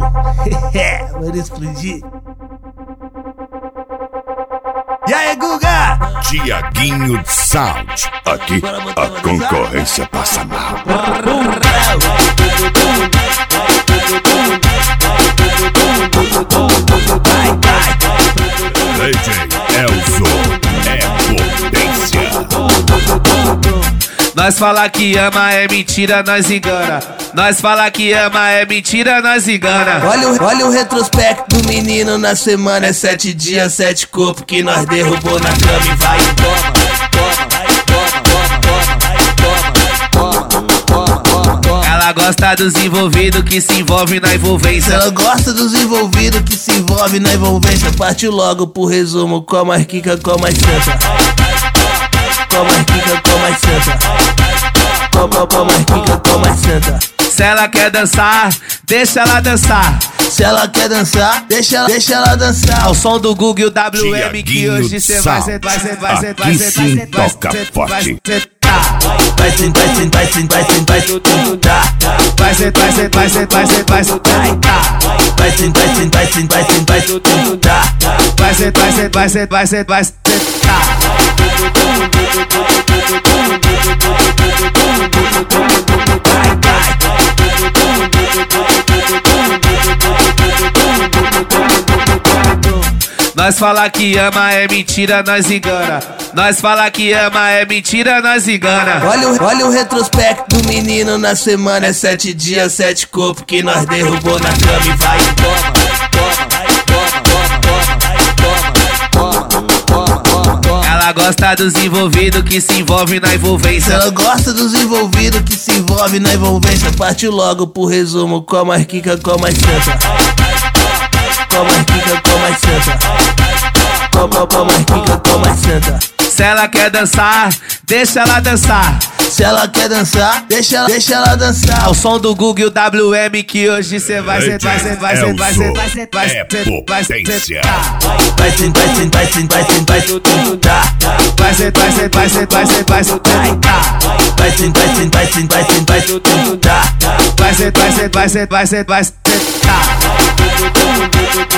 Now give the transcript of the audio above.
Bora explodir. E aí, Guga? Tiaguinho Sound. Aqui a concorrência passa mal. DJ Elzo é potência. Nós fala que ama é mentira, nós engana. Nós fala que ama é mentira, nós engana. Olha o retrospecto do menino na semana. É 7 dias, 7 corpos que nós derrubou na cama e vai e toma. Ela gosta dos envolvidos que se envolve na envolvência. Ela gosta dos envolvidos que se envolve na envolvência. Partiu logo pro resumo, com mais quica, com mais senta. Com mais quica, com mais senta. Com mais quica, com mais senta. Se ela quer dançar, deixa ela dançar. Se ela quer dançar, deixa ela dançar. Ao som do Google WM que hoje cê vai sentar, Aqui sim toca forte. Vai sentar, vai sentar, vai sentar, vai sentar. Vai sentar, vai sentar, vai sentar, vai sentar. Vai sentar, vai sentar, vai sentar, vai sentar. Vai sentar, vai sentar, vai sentar, vai sentar, vai sentar. Nós fala que ama é mentira, nós engana. Nós fala que ama é mentira, nós engana. Olha o retrospecto do menino na semana. É 7 dias, 7 corpos que nós derrubou na cama e vai e toma. Ela gosta dos envolvidos que se envolve na envolvência. Ela gosta dos envolvidos que se envolve na envolvência. Partiu logo pro resumo, com mais quica, com mais senta. Com mais quica, com mais senta. Com mais quica, com mais senta. Se ela quer dançar, deixa ela dançar. Se ela quer dançar, deixa ela dançar. Ao som do Google WM que hoje cê vai sentar, vai sentar, vai sentar, vai sentar, vai sentar, vai sentar. Vai sentar, vai sentar, vai sentar, vai sentar. Vai sentar, vai sentar, vai sentar, vai sentar, vai sentar. Vai sentar, vai sentar, vai sentar, vai sentar. Vai sentar, vai sentar, vai sentar, vai sentar, vai sentar.